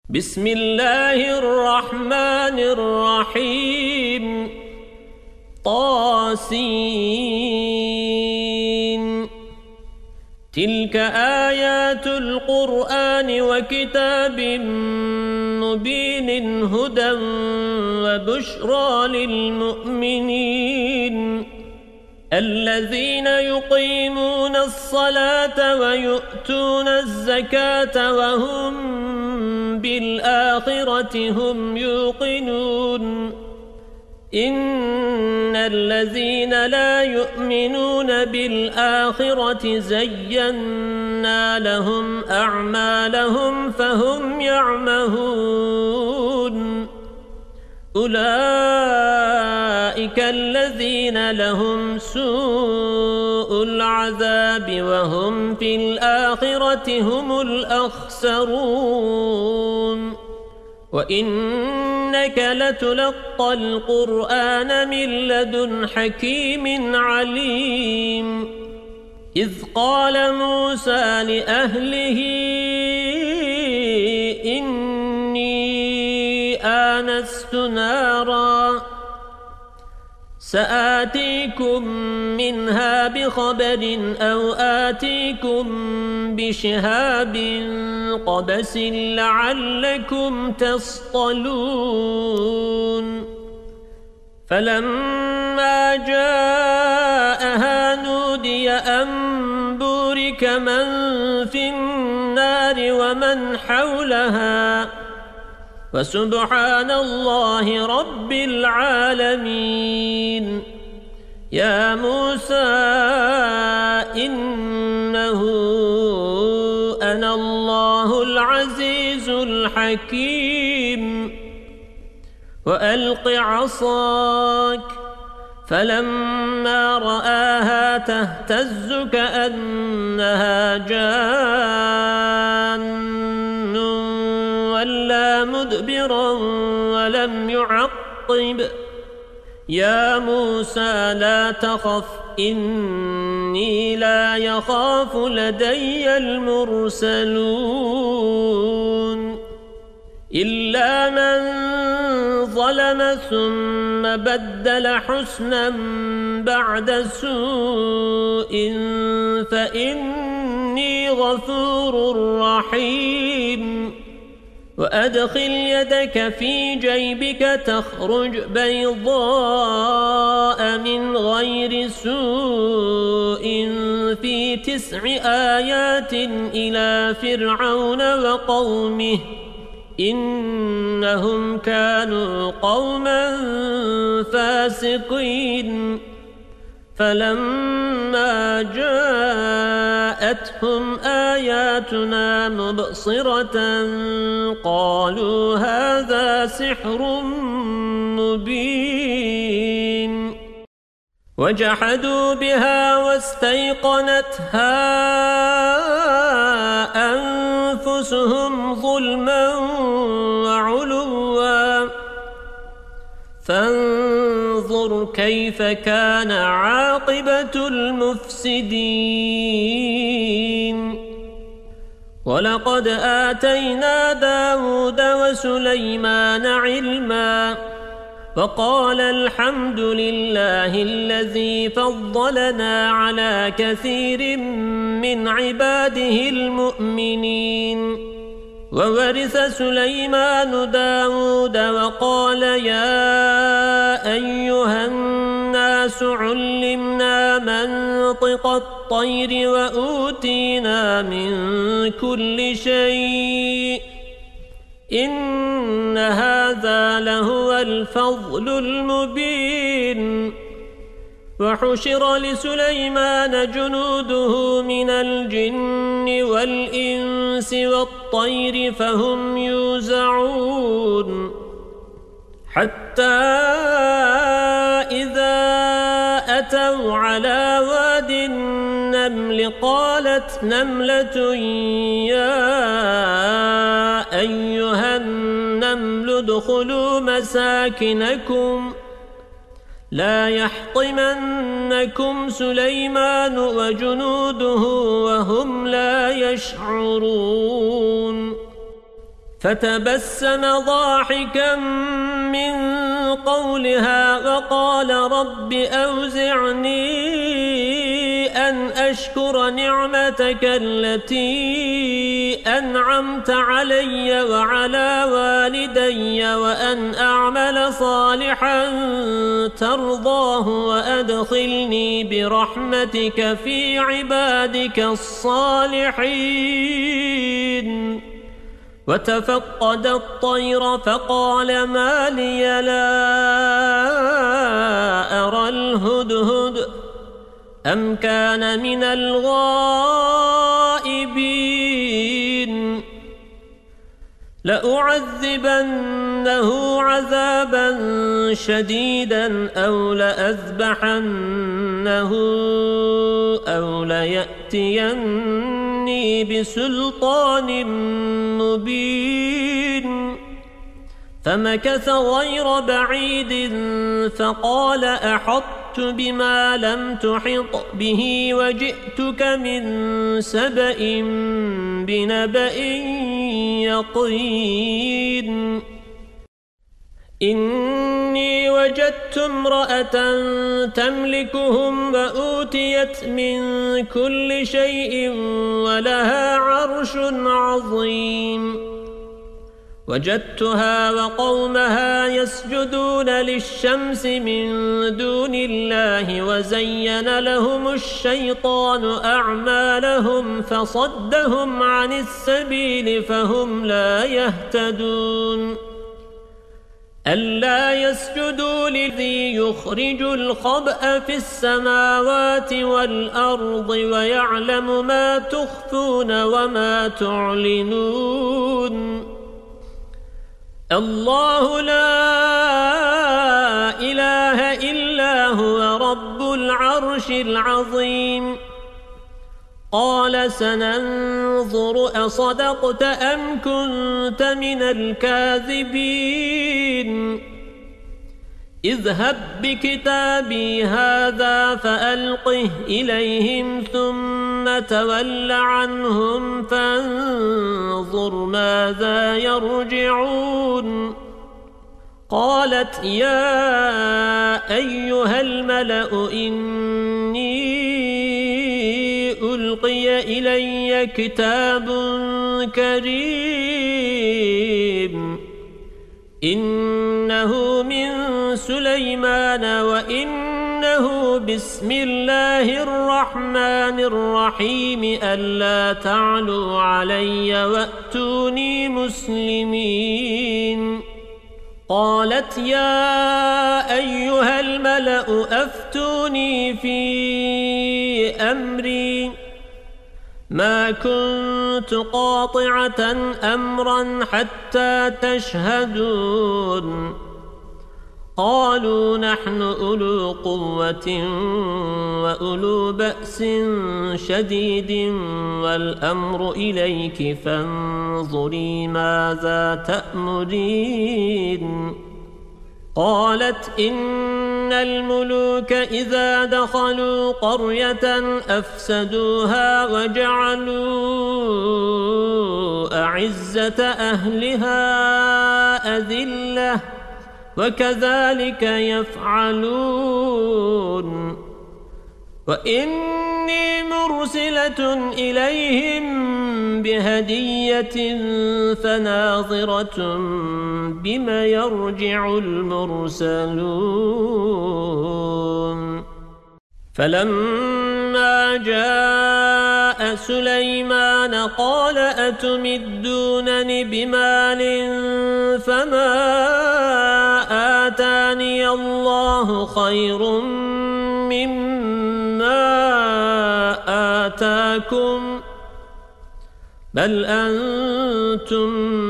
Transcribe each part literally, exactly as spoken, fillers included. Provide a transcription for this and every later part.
بسم الله الرحمن الرحيم طاسين تلك آيات القرآن وكتاب مبين هدى وبشرى للمؤمنين الذين يقيمون الصلاة ويؤتون الزكاة وهم بالآخرة هم يوقنون إن الذين لا يؤمنون بالآخرة زينا لهم أعمالهم فهم يعمهون أولئك الذين لهم سوء العذاب وهم في الآخرة هم الأخسرون وإنك لتلقى القرآن من لدن حكيم عليم إذ قال موسى لأهله إني آنست نارا سآتيكم منها بخبر أو آتيكم بشهاب قبس لعلكم تصطلون فلما جاءها نودي أن بورك من في النار ومن حولها وسبحان الله رب العالمين يا موسى إنه أنا الله العزيز الحكيم وألق عصاك فلما رآها تهتز كأنها جان ولا مدبرا ولم يعقب يا موسى لا تخف إني لا يخاف لدي المرسلون إلا من ظلم ثم بدل حسنا بعد سوء فإني غفور رحيم وأدخل يدك في جيبك تخرج بيضاء من غير سوء في تسع آيات إلى فرعون وقومه إنهم كانوا قوما فاسقين فلما جاءتهم آياتنا مبصرة قالوا هذا سحر مبين وجحدوا بها واستيقنتها أنفسهم ظلما وعلوا فانظر كيف كان عاقبة المفسدين ولقد آتينا داود وسليمان علما وقال الحمد لله الذي فضلنا على كثير من عباده المؤمنين وورث سليمان داود وقال يا أيها الناس علمنا منطق الطير وأوتينا من كل شيء إن هذا لهو الفضل المبين وحشر لسليمان جنوده من الجن والإنس والطير فهم يوزعون حتى إذا أتوا على واد النمل قالت نملة يا أيها النمل ادخلوا مساكنكم لا يحطمنكم سليمان وجنوده وهم لا يشعرون فتبسم ضاحكا من قولها وقال رب أوزعني أن أشكر نعمتك التي أنعمت علي وعلى والدي وأن أعمل صالحا ترضاه وأدخلني برحمتك في عبادك الصالحين. وتفقد الطير فقال ما لي لا أرى الهدهد أم كان من الغائبين لأعذبنه عذابا شديدا أو لأذبحنه أو ليأتيني بسلطان مبين. فمكث غير بعيد فقال أحطت بما لم تحط به وجئتك من سبأ بنبأ يقين. إني وجدت امرأة تملكهم وأوتيت من كل شيء ولها عرش عظيم. وجدتها وقومها يسجدون للشمس من دون الله وزين لهم الشيطان أعمالهم فصدهم عن السبيل فهم لا يهتدون. ألا يسجدوا لذي يخرج الخبأ في السماوات والأرض ويعلم ما تخفون وما تعلنون. الله لا إله إلا هو رب العرش العظيم. قال سننظر أصدقت أم كنت من الكاذبين. اذهب بكتابي هذا فألقه إليهم ثم تول عنهم فانظر ماذا يرجعون. قالت يا أيها الملأ إني ألقي إلي كتاب كريم إنه من سليمان وإنه بسم الله الرحمن الرحيم ألا تعلوا علي وأتوني مسلمين. قالت يا أيها الملأ أفتوني في أمري ما كنت قاطعة أمرا حتى تشهدون. قالوا نحن أولو قوة وأولو بأس شديد والأمر إليك فانظري ماذا تأمرين. قالت إن الملوك إذا دخلوا قرية أفسدوها وجعلوا أعزة أهلها أذلة وكذلك يفعلون. وإني مرسلة إليهم بهدية فناظرة بما يرجع المرسلون. فلما جاء سليمان قال أتمدونني بمال فما آتاني الله خير مما آتاكم بل أنتم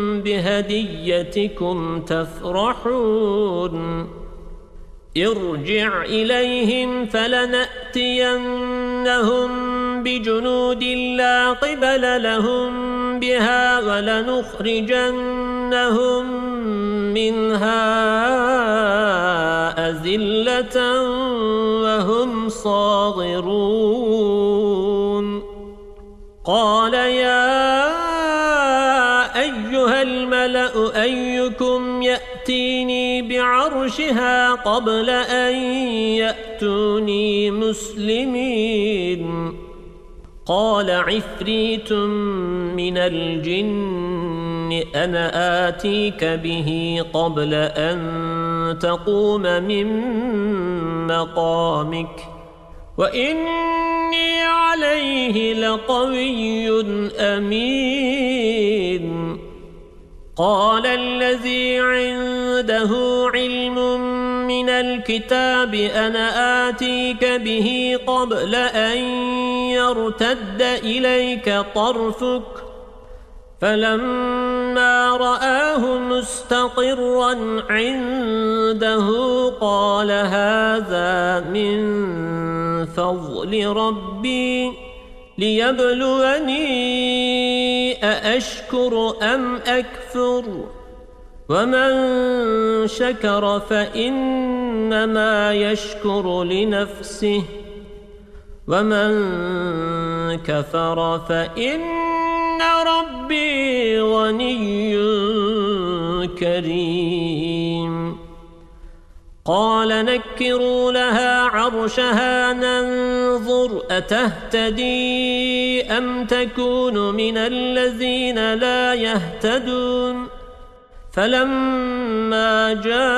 بهديتكم تفرحون. ارجع إليهم فلنأتينهم بجنود لا قبل لهم بها ولنخرجنهم منها أذلة وهم صاغرون. قال يا أيها الملأ يتنبأ أيكم يأتيني بعرشها قبل أن يأتوني مسلمين قال عفريت من الجن أنا آتيك به قبل أن تقوم من مقامك وإني عليه لقوي أمين قال الذي عنده علم من الكتاب أنا آتيك به قبل أن يرتد إليك طرفك فلما رآه مستقرا عنده قال هذا من فضل ربي ليبلوني أأشكر أم أكفر ومن شكر فإنما يشكر لنفسه ومن كفر فإن ربي غني كريم قال نكروا لها عرشها ننظر أتهتدي أم تكون من الذين لا يهتدون فلما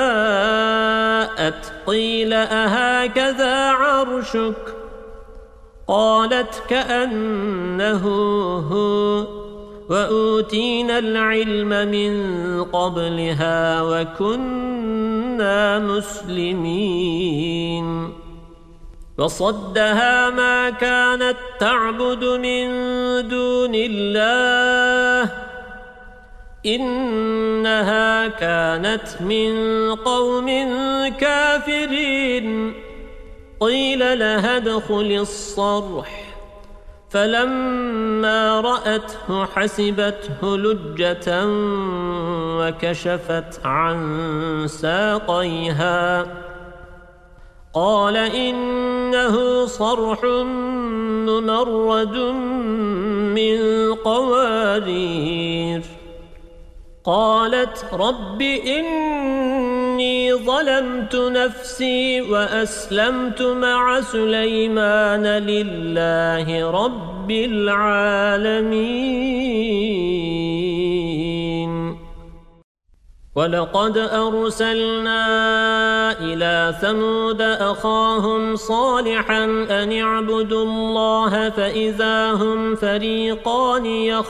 جاءت قيل أهكذا عرشك قالت كأنه هو وأوتينا العلم من قبلها وكنا مسلمين وصدها ما كانت تعبد من دون الله إنها كانت من قوم كافرين قيل لها ادخل الصرح فلما رأته حسبته لجة وكشفت عن ساقيها قال إنه صرح ممرد من قوارير قالت رب إني ظلمت نفسي وأسلمت مع سليمان لله رب العالمين ولقد أرسلنا إلى ثمود أخاهم صالحا أن اعبدوا الله فإذا هم فريقان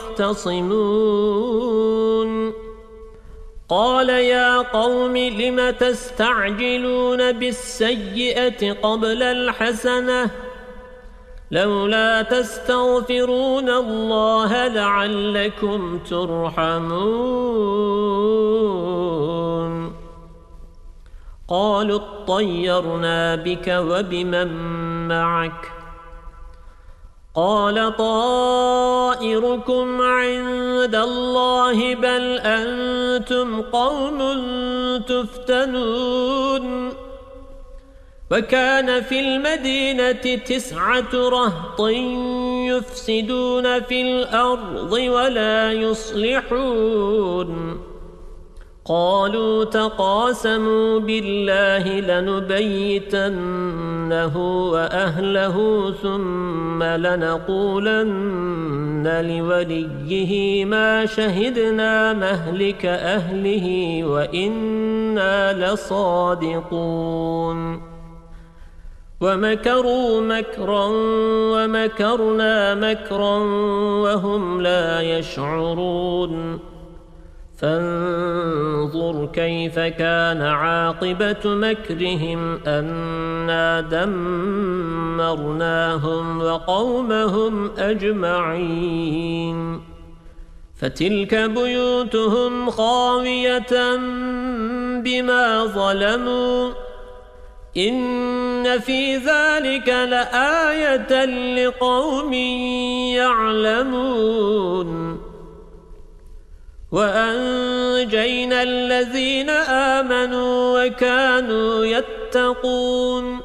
يختصمون قال يا قوم لم تستعجلون بالسيئة قبل الحسنة لولا تستغفرون الله لعلكم ترحمون قالوا اطيرنا بك وبمن معك قال طائركم عند الله بل أنتم قوم تفتنون وكان في المدينة تسعة رهط يفسدون في الأرض ولا يصلحون قالوا تقاسموا بالله لنبيتنه وأهله ثم لنقولن لوليه ما شهدنا مهلك أهله وإنا لصادقون ومكروا مكرا ومكرنا مكرا وهم لا يشعرون فانظر كيف كان عاقبة مكرهم أنا دمرناهم وقومهم أجمعين فتلك بيوتهم خاوية بما ظلموا إن في ذلك لآية لقوم يعلمون وأنجينا الذين آمنوا وكانوا يتقون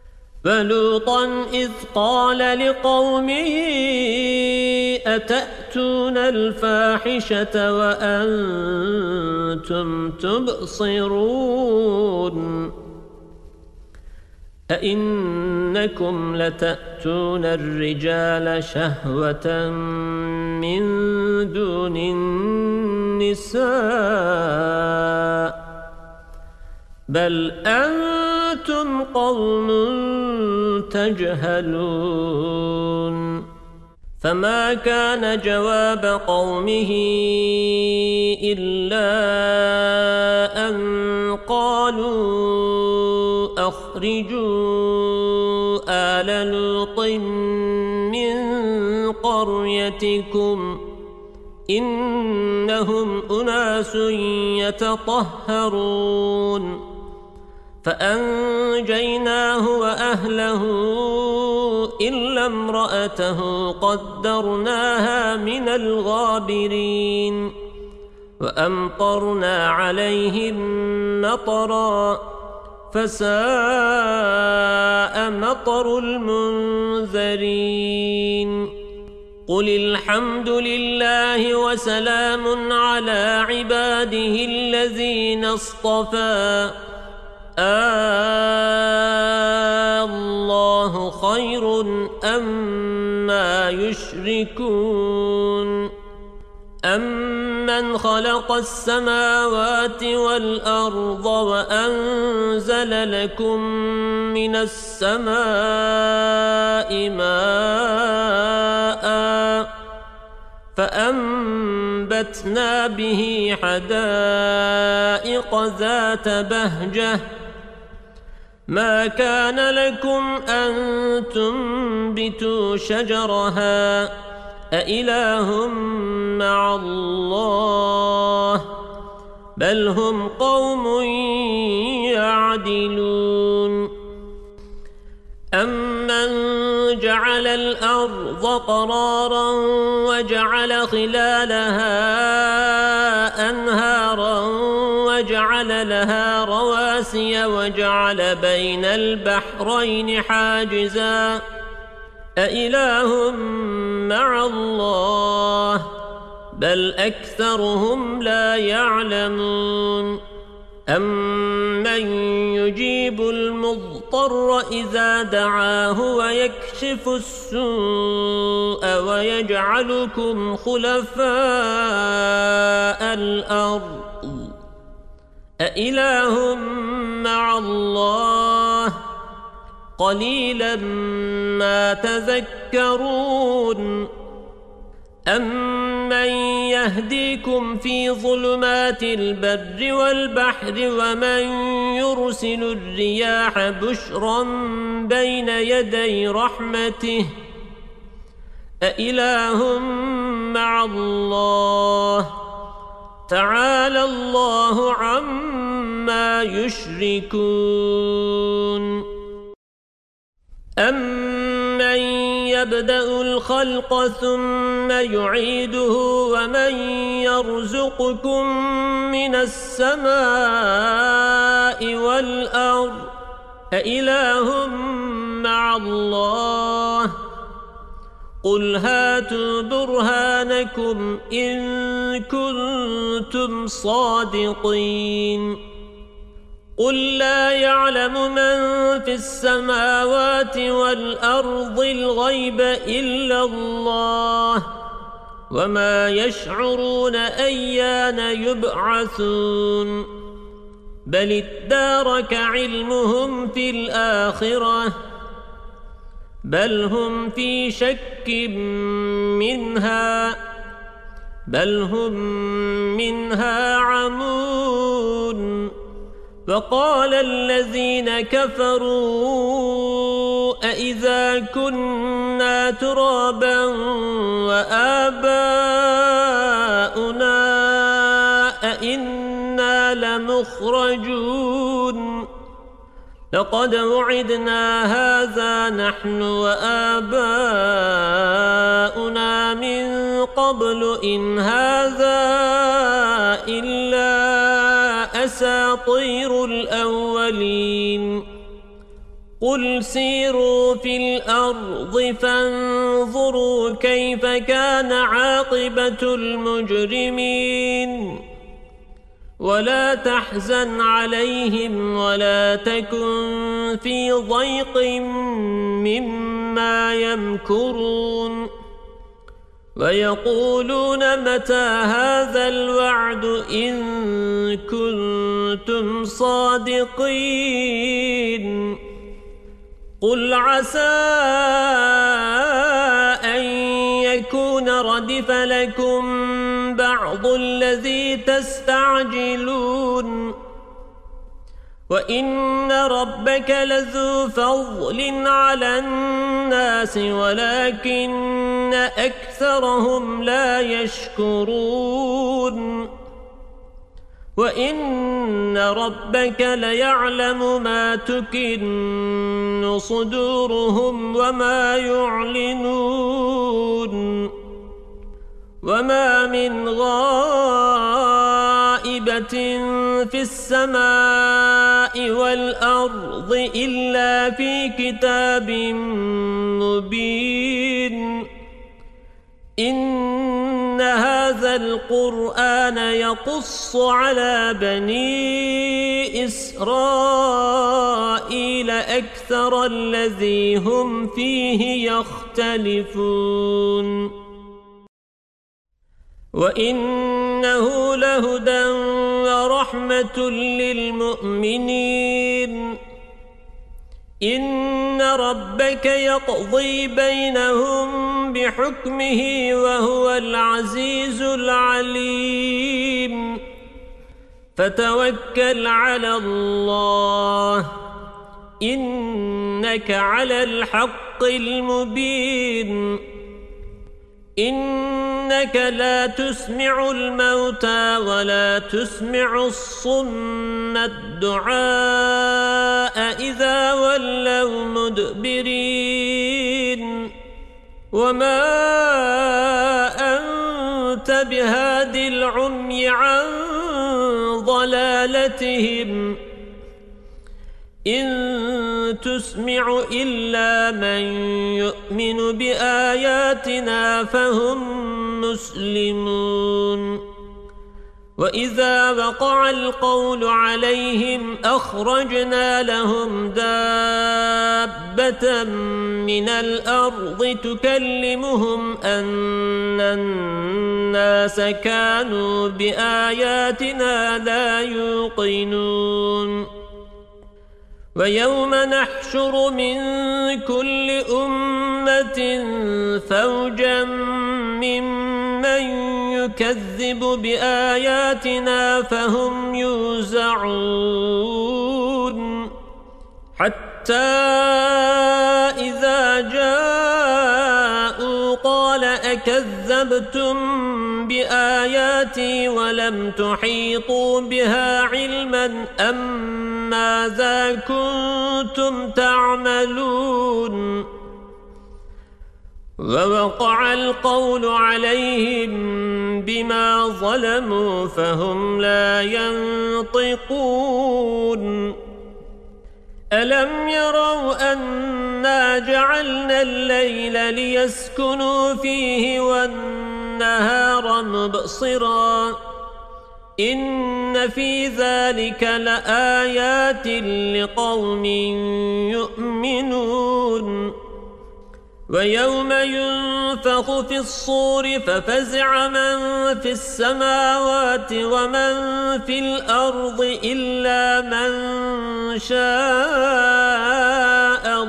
فلوطا إذ قال لقومه أتأتون تأتون الفاحشة وأنتم تبصرون أئنكم لتأتون الرجال شهوة من دون النساء بل أنتم قوم تجهلون فما كان جواب قومه إلا أن قالوا أخرجوا آل لوط من قريتكم إنهم أناس يتطهرون فأنجيناه وأهله إلا امرأته قدرناها من الغابرين وأمطرنا عليهم مطرا فساء مطر المنذرين قل الحمد لله وسلام على عباده الذين اصطفى الله خير أما يشركون أمن خلق السماوات والأرض وأنزل لكم من السماء ماء فأنبتنا به حدائق ذات بهجة ما كان لكم أن تنبتوا شجرها أإله مع الله بل هم قوم يعدلون أمن جعل الأرض قرارا وجعل خلالها أنهارا وجعل لها رواسي وجعل بين البحرين حاجزا أإله مع الله بل أكثرهم لا يعلمون أمن يجيب المضطر إذا دعاه ويكشف السوء ويجعلكم خلفاء الأرض أإله مع الله قليلا ما تذكرون أمن يهديكم في ظلمات البر والبحر ومن يرسل الرياح بشرا بين يدي رحمته أإله مع الله تعالى الله عما يشركون أمن يبدأ الخلق ثم يعيده ومن يرزقكم من السماء والأرض أإله مع الله قل هاتوا برهانكم إن كنتم صادقين قل لا يعلم من في السماوات والأرض الغيب إلا الله وما يشعرون أيان يبعثون بل ادارك علمهم في الآخرة بل هم في شك منها بل هم منها عمون وقال الذين كفروا أإذا كنا ترابا وآباؤنا أإنا لمخرجون لقد وعدنا هذا نحن وآباؤنا من قبل إن هذا إلا أساطير الأولين قل سيروا في الأرض فانظروا كيف كان عاقبة المجرمين ولا تحزن عليهم ولا تكن في ضيق مما يمكرون ويقولون متى هذا الوعد إن كنتم صادقين قل عسى أن يكون ردف لكم بعض الذي تستعجلون وإن ربك لذو فضل على الناس ولكن أكثرهم لا يشكرون وإن ربك ليعلم ما تكن صدورهم وما يعلنون وما من غائبة في السماء والأرض إلا في كتاب مبين إن هذا القرآن يقص على بني إسرائيل أكثر الذي هم فيه يختلفون وإنه لهدى ورحمة للمؤمنين إن ربك يقضي بينهم بحكمه وهو العزيز العليم فتوكل على الله إنك على الحق المبين إنك لا تسمع الموتى ولا تسمع الصم الدعاء إذا ولوا مدبرين وما أنت بهاد العمي عن ضلالتهم إن تسمع إلا من يؤمن بآياتنا فهم مسلمون وإذا وقع القول عليهم أخرجنا لهم دابة من الأرض تكلمهم أن الناس كانوا بآياتنا لا يوقنون ويوم نحشر من كل أمة فوجا ممن يكذب بآياتنا فهم يوزعون حتى إذا جاءوا قال أكذبتم بآياتي ولم تحيطوا بها علما أم ماذا كنتم تعملون ووقع القول عليهم بما ظلموا فهم لا ينطقون ألم يروا أنا جعلنا الليل ليسكنوا فيه والنهار مبصرا إن في ذلك لآيات لقوم يؤمنون ويوم ينفخ في الصور ففزع من في السماوات ومن في الأرض إلا من شاء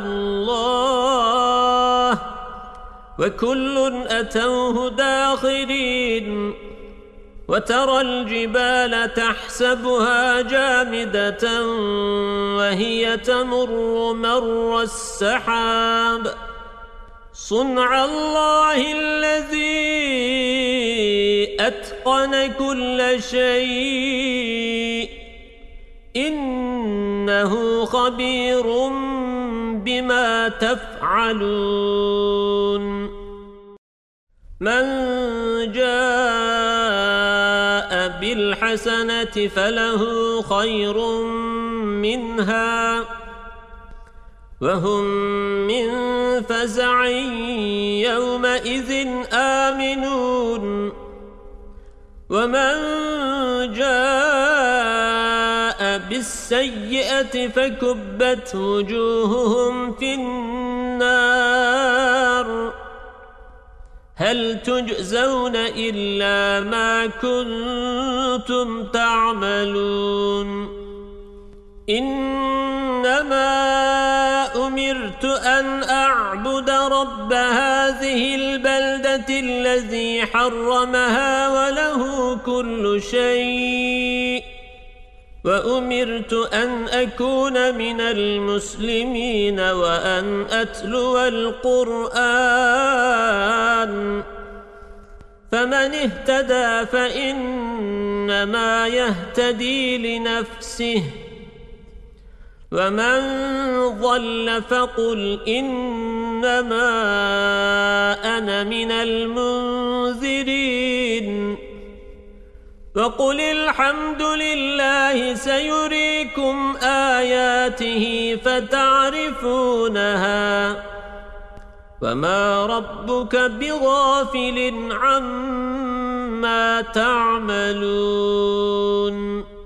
الله وكل أتوه داخرين وترى الجبال تحسبها جامدة وهي تمر مر السحاب صنع الله الذي أتقن كل شيء إنه خبير بما تفعلون من جاء بالحسنة فله خير منها وهم من فزع يومئذ آمنون ومن جاء بالسيئة فكبت وجوههم في النار هل تجزون إلا ما كنتم تعملون إنما أمرت أن أعبد رب هذه البلدة الذي حرمها وله كل شيء وأمرت أن أكون من المسلمين وأن أتلو القرآن فمن اهتدى فإنما يهتدي لنفسه ومن ضل فقل إنما أنا من المنذرين وقل الحمد لله سيريكم آياته فتعرفونها وما ربك بغافل عما تعملون